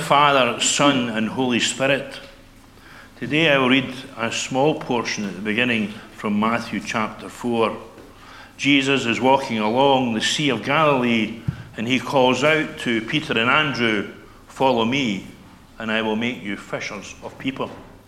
Father, Son, and Holy Spirit. Today I will read a small portion at the beginning from Matthew chapter 4. Jesus is walking along the Sea of Galilee, and he calls out to Peter and Andrew, "Follow me, and I will make you fishers of people."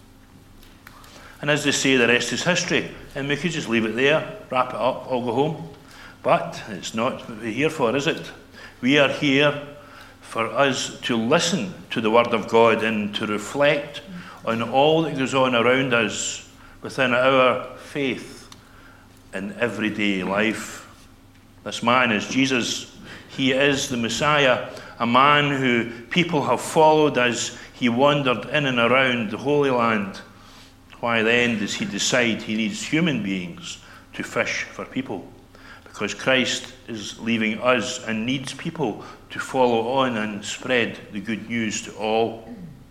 And as they say, the rest is history, and we could just leave it there, wrap it up, all go home. But it's not what we're here for, is it? We are here for us to listen to the Word of God and to reflect on all that goes on around us within our faith in everyday life. This man is Jesus. He is the Messiah, a man who people have followed as he wandered in and around the Holy Land. Why then does he decide he needs human beings to fish for people? Because Christ is leaving us and needs people to follow on and spread the good news to all.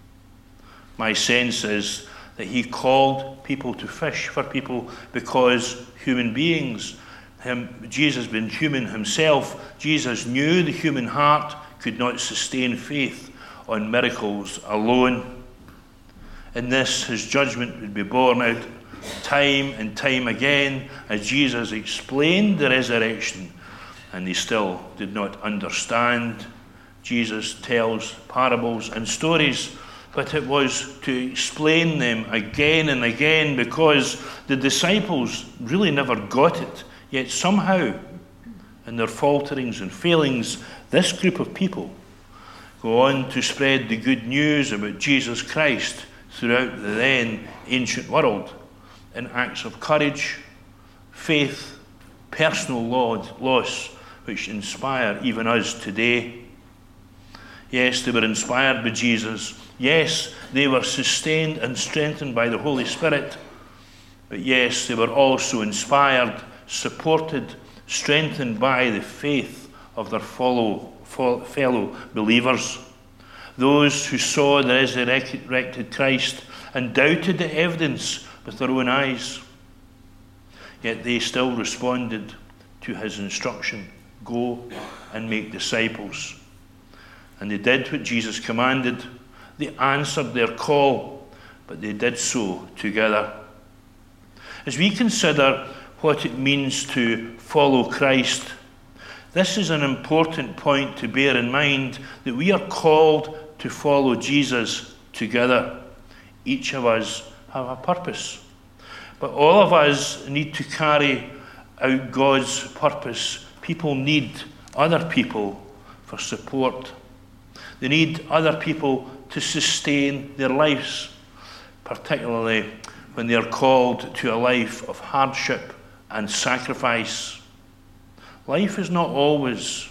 My sense is that he called people to fish for people because human beings, Jesus being human himself, Jesus knew the human heart could not sustain faith on miracles alone. In this, his judgment would be borne out time and time again as Jesus explained the resurrection, and they still did not understand. Jesus tells parables and stories, but it was to explain them again and again because the disciples really never got it. Yet somehow, in their falterings and failings, this group of people go on to spread the good news about Jesus Christ throughout the then ancient world in acts of courage, faith, personal loss, which inspire even us today. Yes, they were inspired by Jesus. Yes, they were sustained and strengthened by the Holy Spirit. But yes, they were also inspired, supported, strengthened by the faith of their fellow believers. Those who saw the resurrected Christ and doubted the evidence with their own eyes. Yet they still responded to his instruction, "Go and make disciples." And they did what Jesus commanded. They answered their call, but they did so together. As we consider what it means to follow Christ, this is an important point to bear in mind, that we are called to follow Jesus together. Each of us have a purpose, but all of us need to carry out God's purpose. People need other people for support. They need other people to sustain their lives, particularly when they are called to a life of hardship and sacrifice. Life is not always,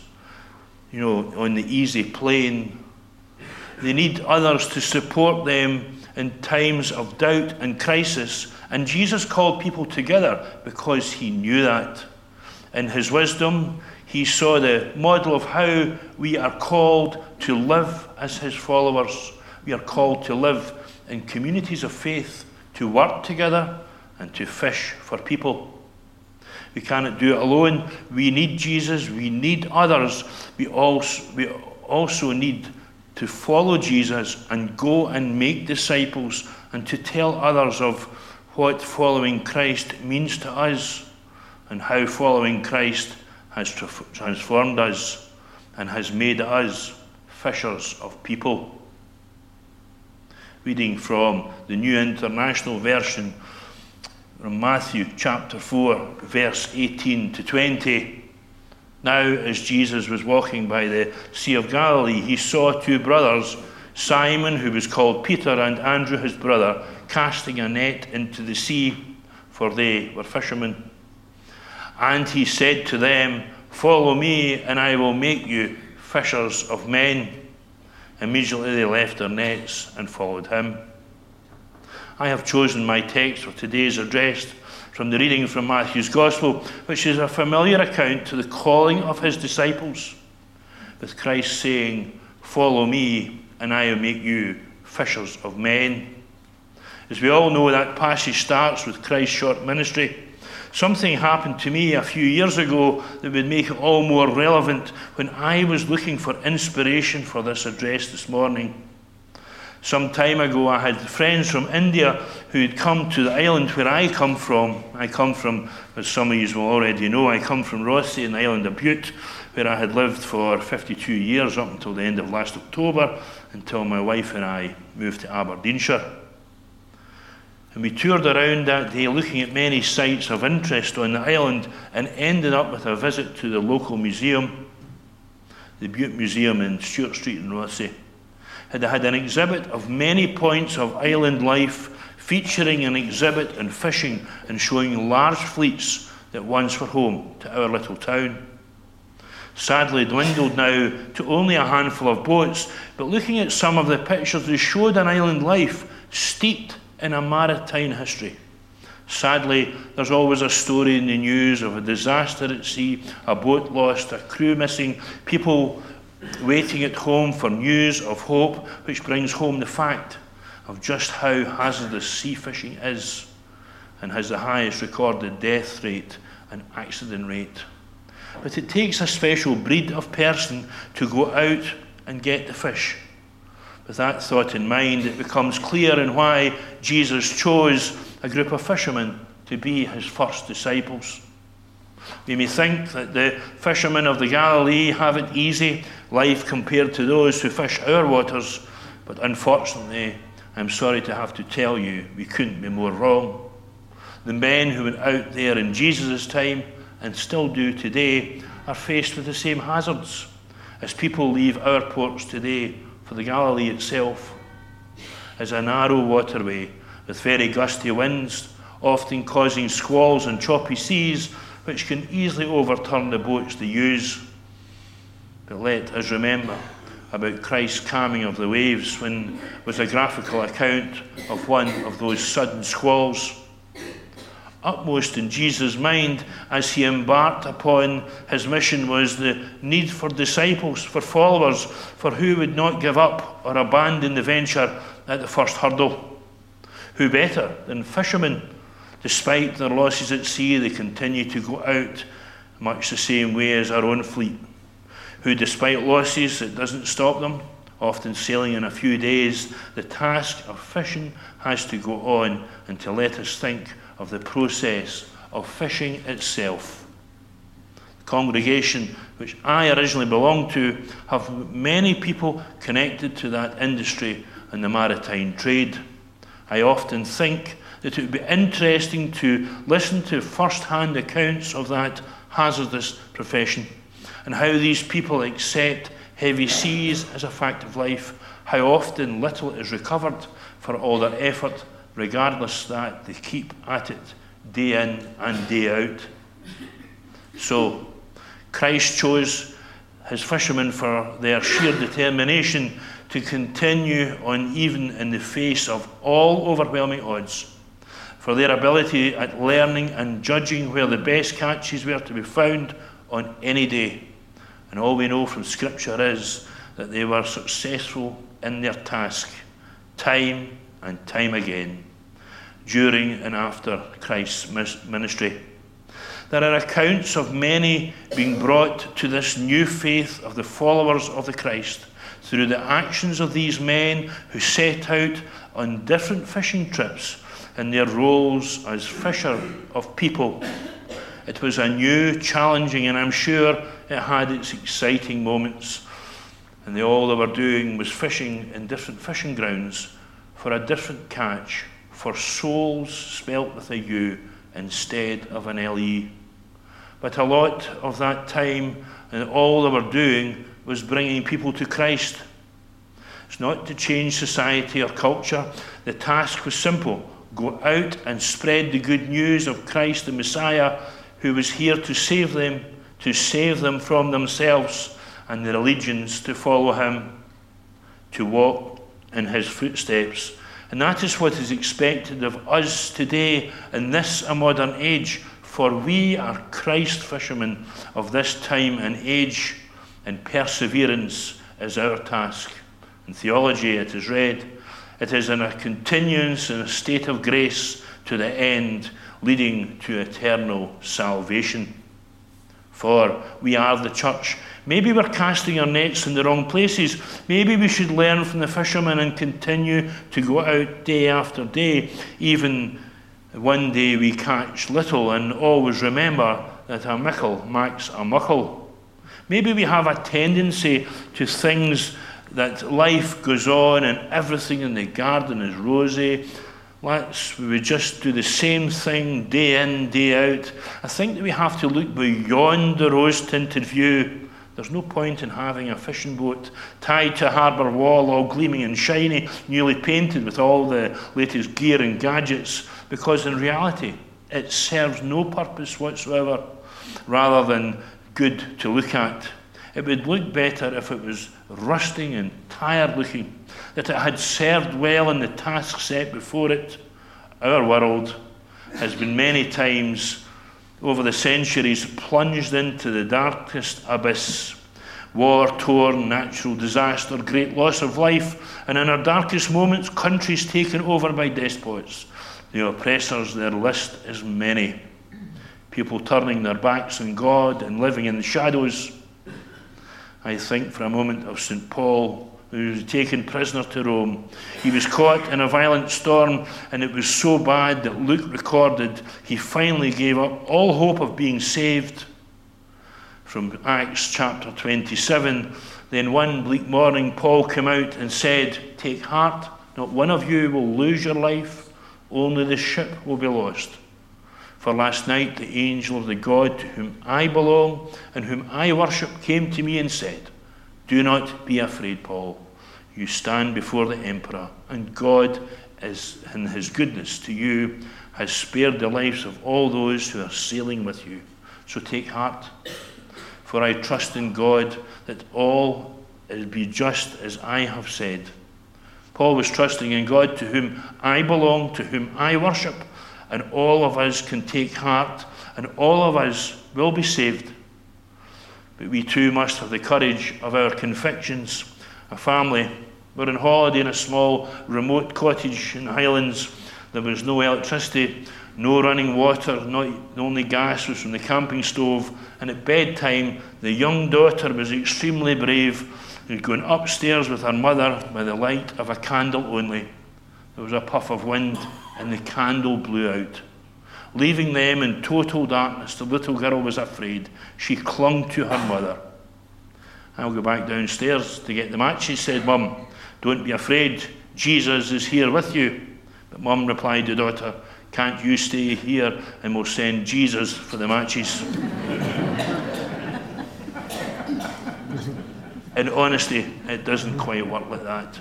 on the easy plane. They need others to support them in times of doubt and crisis. And Jesus called people together because he knew that. In his wisdom, he saw the model of how we are called to live as his followers. We are called to live in communities of faith, to work together and to fish for people. We cannot do it alone. We need Jesus. We need others. We also need to follow Jesus and go and make disciples and to tell others of what following Christ means to us and how following Christ has transformed us and has made us fishers of people. Reading from the New International Version from Matthew chapter 4, verse 18 to 20. Now, as Jesus was walking by the Sea of Galilee, he saw two brothers, Simon, who was called Peter, and Andrew, his brother, casting a net into the sea, for they were fishermen. And he said to them, "Follow me, and I will make you fishers of men." Immediately they left their nets and followed him. I have chosen my text for today's address from the reading from Matthew's Gospel, which is a familiar account to the calling of his disciples, with Christ saying, "Follow me, and I will make you fishers of men." As we all know, that passage starts with Christ's short ministry. Something happened to me a few years ago that would make it all more relevant when I was looking for inspiration for this address this morning. Some time ago, I had friends from India who had come to the island where I come from. I come from, as some of you will already know, I come from Rothesay in the island of Bute, where I had lived for 52 years up until the end of last October, until my wife and I moved to Aberdeenshire. And we toured around that day looking at many sites of interest on the island and ended up with a visit to the local museum, the Bute Museum in Stewart Street in Rothesay. It had an exhibit of many points of island life, featuring an exhibit on fishing and showing large fleets that once were home to our little town. Sadly dwindled now to only a handful of boats, but looking at some of the pictures, they showed an island life steeped in a maritime history. Sadly, there's always a story in the news of a disaster at sea, a boat lost, a crew missing, people waiting at home for news of hope, which brings home the fact of just how hazardous sea fishing is and has the highest recorded death rate and accident rate. But it takes a special breed of person to go out and get the fish. With that thought in mind, it becomes clear in why Jesus chose a group of fishermen to be his first disciples. We may think that the fishermen of the Galilee have it easy, life compared to those who fish our waters, but unfortunately, I'm sorry to have to tell you, we couldn't be more wrong. The men who went out there in Jesus' time, and still do today, are faced with the same hazards as people leave our ports today, for the Galilee itself is a narrow waterway with very gusty winds, often causing squalls and choppy seas, which can easily overturn the boats they use. But let us remember about Christ's calming of the waves when was a graphical account of one of those sudden squalls. Upmost in Jesus' mind as he embarked upon his mission was the need for disciples, for followers, for who would not give up or abandon the venture at the first hurdle. Who better than fishermen? Despite their losses at sea, they continue to go out much the same way as our own fleet, who despite losses, it doesn't stop them, often sailing in a few days. The task of fishing has to go on, and to let us think of the process of fishing itself. The congregation which I originally belonged to have many people connected to that industry and the maritime trade. I often think that it would be interesting to listen to first-hand accounts of that hazardous profession and how these people accept heavy seas as a fact of life, how often little is recovered for all their effort, regardless that they keep at it day in and day out. So, Christ chose his fishermen for their sheer determination to continue on even in the face of all overwhelming odds, for their ability at learning and judging where the best catches were to be found on any day. And all we know from Scripture is that they were successful in their task, time and time again, during and after Christ's ministry. There are accounts of many being brought to this new faith of the followers of the Christ through the actions of these men who set out on different fishing trips in their roles as fisher of people. It was a new, challenging, and I'm sure it had its exciting moments. And all they were doing was fishing in different fishing grounds for a different catch, for souls spelt with a U instead of an L-E. But a lot of that time and all they were doing was bringing people to Christ. It's not to change society or culture. The task was simple. Go out and spread the good news of Christ the Messiah, who was here to save them from themselves and their allegiance to follow him, to walk in his footsteps. And that is what is expected of us today in this a modern age, for we are Christ fishermen of this time and age, and perseverance is our task. In theology it is read, it is in a continuance in a state of grace to the end, leading to eternal salvation. For we are the church. Maybe we're casting our nets in the wrong places. Maybe we should learn from the fishermen and continue to go out day after day. Even one day we catch little, and always remember that a mickle makes a muckle. Maybe we have a tendency to things that life goes on and everything in the garden is rosy. We would just do the same thing day in, day out. I think that we have to look beyond the rose-tinted view. There's no point in having a fishing boat tied to a harbour wall, all gleaming and shiny, newly painted with all the latest gear and gadgets, because in reality it serves no purpose whatsoever, rather than good to look at. It would look better if it was rusting and tired looking, that it had served well in the task set before it. Our world has been many times over the centuries plunged into the darkest abyss. War, torn, natural disaster, great loss of life, and in our darkest moments, countries taken over by despots. The oppressors, their list is many. People turning their backs on God and living in the shadows. I think for a moment of St. Paul, who was taken prisoner to Rome. He was caught in a violent storm, and it was so bad that Luke recorded he finally gave up all hope of being saved. From Acts chapter 27, then one bleak morning Paul came out and said, "Take heart, not one of you will lose your life, only the ship will be lost. For last night the angel of the God to whom I belong and whom I worship came to me and said, 'Do not be afraid, Paul. You stand before the emperor, and God, in his goodness to you, has spared the lives of all those who are sailing with you. So take heart, for I trust in God that all will be just as I have said.'" Paul was trusting in God to whom I belong, to whom I worship, and all of us can take heart, and all of us will be saved. But we too must have the courage of our convictions. A family were on holiday in a small remote cottage in the Highlands. There was no electricity, no running water, the only gas was from the camping stove, and at bedtime the young daughter was extremely brave, and going upstairs with her mother by the light of a candle only. There was a puff of wind and the candle blew out. Leaving them in total darkness, the little girl was afraid. She clung to her mother. "I'll go back downstairs to get the matches," said Mum. "Don't be afraid, Jesus is here with you." But Mum replied to daughter, "Can't you stay here and we'll send Jesus for the matches?" In honesty, it doesn't quite work like that.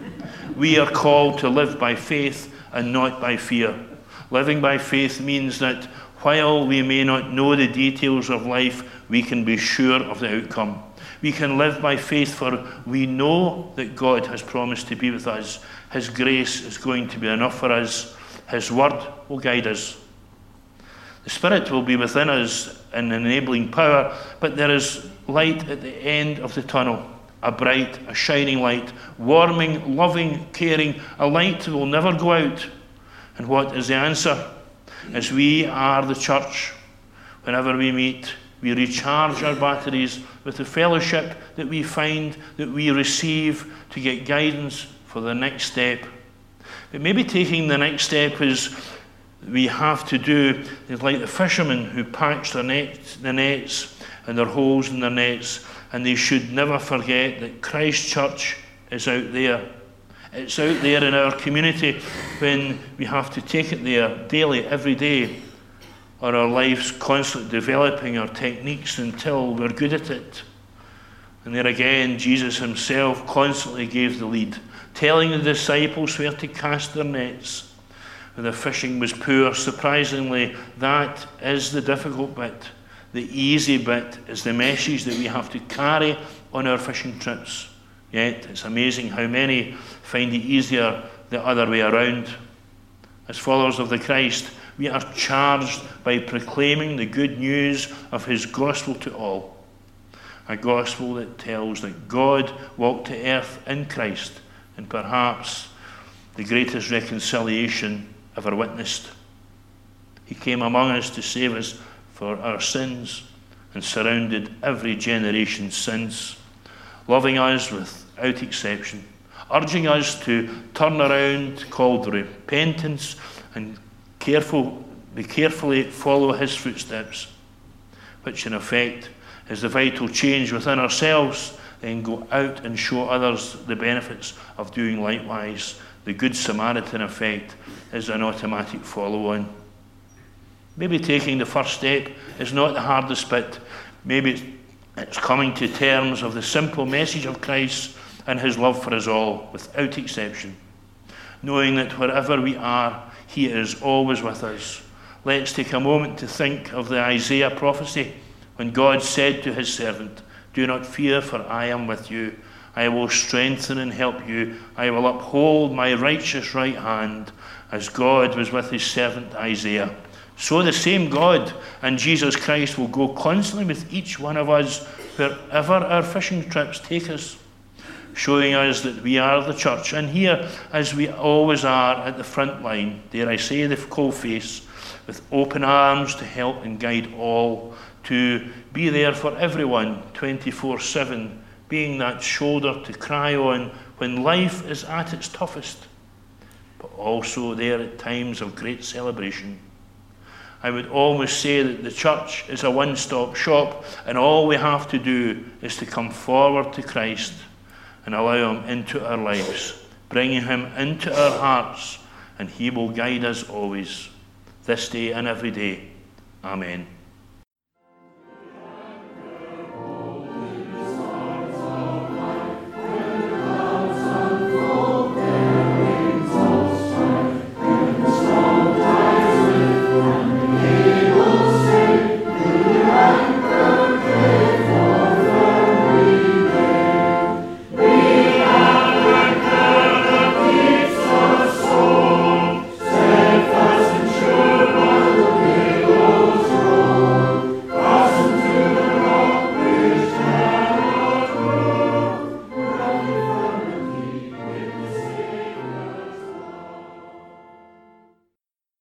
We are called to live by faith and not by fear. Living by faith means that while we may not know the details of life, we can be sure of the outcome. We can live by faith, for we know that God has promised to be with us. His grace is going to be enough for us. His word will guide us. The Spirit will be within us in enabling power, but there is light at the end of the tunnel. A bright, a shining light, warming, loving, caring, a light that will never go out. And what is the answer? As we are the church, whenever we meet, we recharge our batteries with the fellowship that we find, that we receive to get guidance for the next step. But maybe taking the next step is we have to do is like the fishermen who patch the nets and their holes in their nets, and they should never forget that Christ Church is out there. It's out there in our community when we have to take it there daily, every day, or our lives constantly developing our techniques until we're good at it. And there again, Jesus himself constantly gave the lead, telling the disciples where to cast their nets. When the fishing was poor, surprisingly, that is the difficult bit. The easy bit is the message that we have to carry on our fishing trips. Yet it's amazing how many find it easier the other way around. As followers of the Christ, we are charged by proclaiming the good news of his gospel to all. A gospel that tells that God walked to earth in Christ, and perhaps the greatest reconciliation ever witnessed. He came among us to save us for our sins and surrounded every generation since, loving us without exception, urging us to turn around, called repentance, and carefully follow his footsteps, which in effect is the vital change within ourselves, then go out and show others the benefits of doing likewise. The Good Samaritan effect is an automatic follow-on. Maybe taking the first step is not the hardest bit. Maybe it's coming to terms of the simple message of Christ and his love for us all, without exception. Knowing that wherever we are, he is always with us. Let's take a moment to think of the Isaiah prophecy when God said to his servant, "Do not fear, for I am with you. I will strengthen and help you. I will uphold my righteous right hand," as God was with his servant Isaiah. So the same God and Jesus Christ will go constantly with each one of us wherever our fishing trips take us, showing us that we are the church, and here, as we always are, at the front line, dare I say, the cold face, with open arms to help and guide all, to be there for everyone 24/7, being that shoulder to cry on when life is at its toughest, but also there at times of great celebration. I would almost say that the church is a one-stop shop, and all we have to do is to come forward to Christ and allow him into our lives, bringing him into our hearts, and he will guide us always, this day and every day. Amen.